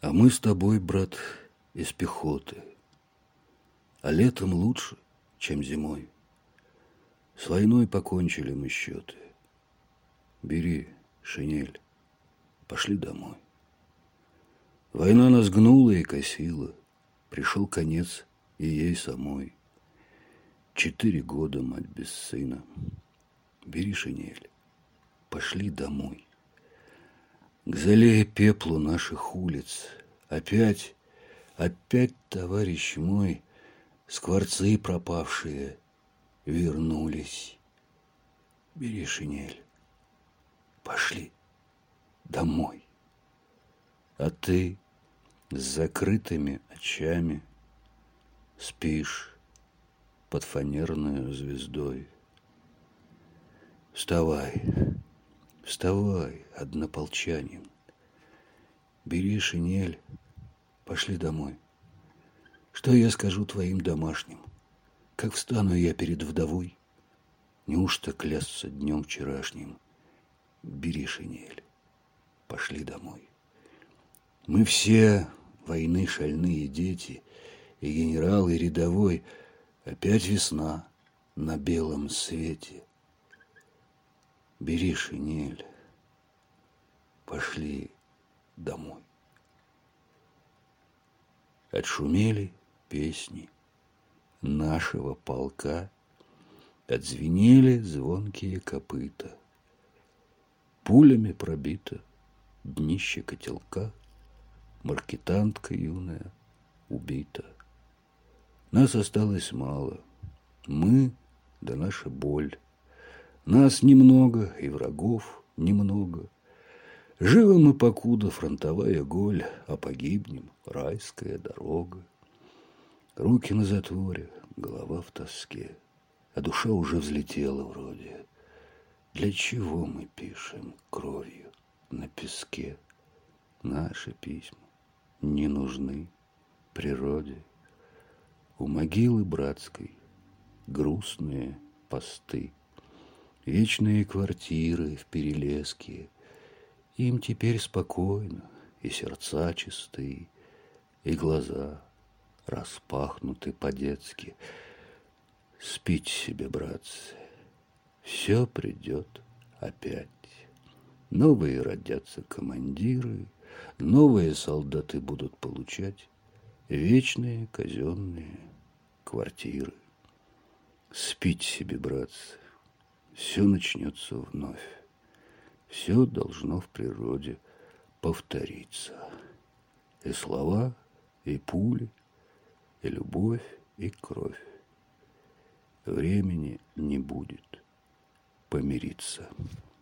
А мы с тобой, брат, из пехоты. А летом лучше, чем зимой. С войной покончили мы счеты. Бери шинель, пошли домой. Война нас гнула и косила. Пришел конец и ей самой. 4 года мать без сына. Бери шинель, пошли домой. К золе и пеплу наших улиц опять, товарищ мой, скворцы пропавшие вернулись. Бери шинель, пошли домой. А ты с закрытыми очами спишь под фанерную звездой. Вставай, вставай, однополчанин. Бери шинель, пошли домой. Что я скажу твоим домашним? Как встану я перед вдовой? Неужто клясться днем вчерашним? Бери шинель, пошли домой. Мы все войны шальные дети, и генерал, и рядовой. Опять весна на белом свете. Бери шинель, пошли домой. Отшумели песни нашего полка, отзвенели звонкие копыта. Пулями пробито днище котелка, маркетантка юная убита. Нас осталось мало, мы да наша боль. Нас немного и врагов немного. Живы мы, покуда фронтовая голь, а погибнем райская дорога. Руки на затворе, голова в тоске, а душа уже взлетела вроде. Для чего мы пишем кровью на песке? Наши письма не нужны природе. У могилы братской грустные посты, вечные квартиры в Перелеске. Им теперь спокойно, и сердца чисты, и глаза распахнуты по-детски. Спите себе, братцы, все придет опять. Новые родятся командиры, новые солдаты будут получать вечные казенные квартиры. Спите себе, братцы, все начнется вновь. Все должно в природе повториться. И слова, и пули, и любовь, и кровь. Времени не будет помириться.